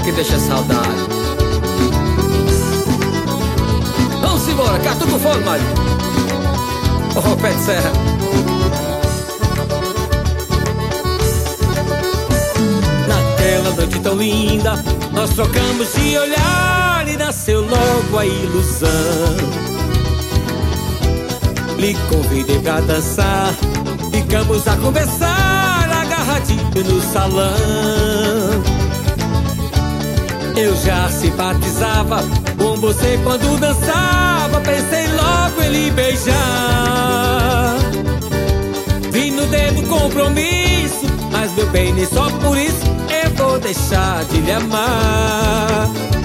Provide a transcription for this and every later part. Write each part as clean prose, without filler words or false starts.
que deixa saudade. Vamos embora, catuca o fogo, Mário. Oh, pé de serra. Naquela noite tão linda, nós trocamos de olhar e nasceu logo a ilusão. Lhe convidei pra dançar, ficamos a conversar agarradinho no salão. Eu já simpatizava com você quando dançava, pensei logo em lhe beijar. Vi no dedo compromisso, mas meu bem, nem só por isso eu vou deixar de lhe amar.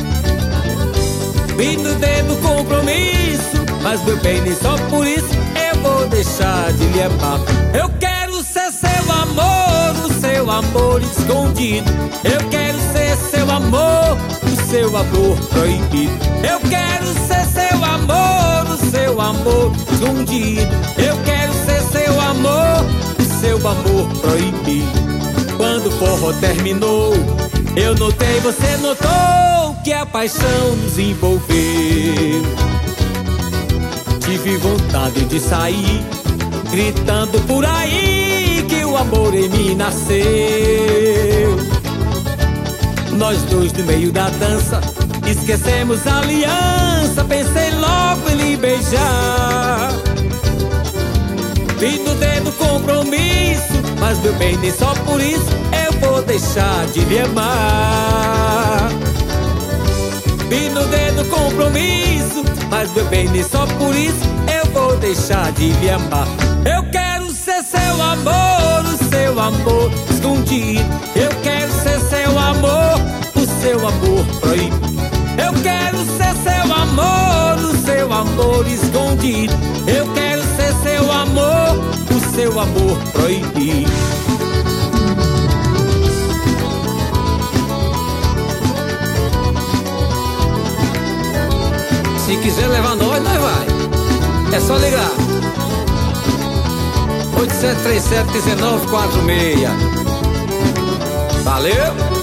Vi no dedo compromisso, mas meu bem, nem só por isso eu vou deixar de lhe amar. Eu quero ser seu amor, o seu amor escondido. Eu quero ser seu amor, o seu amor proibido. Eu quero ser seu amor, o seu amor escondido. Eu quero ser seu amor, o seu amor proibido. Quando o forró terminou, eu notei, você notou que a paixão nos envolveu. Tive vontade de sair, gritando por aí que o amor em mim nasceu. Nós dois no meio da dança, esquecemos a aliança, pensei logo em lhe beijar. Vi no dedo compromisso, mas meu bem, nem só por isso eu vou deixar de lhe amar. Vi no dedo compromisso, mas meu bem, nem só por isso eu vou deixar de lhe amar. Eu quero ser seu amor, o seu amor escondido. Eu quero ser seu amor, o seu amor proibido. Eu quero ser seu amor, o seu amor escondido. Eu quero ser seu amor, o seu amor proibido. Se quiser levar nós vai. É só ligar 8737-1946. Valeu!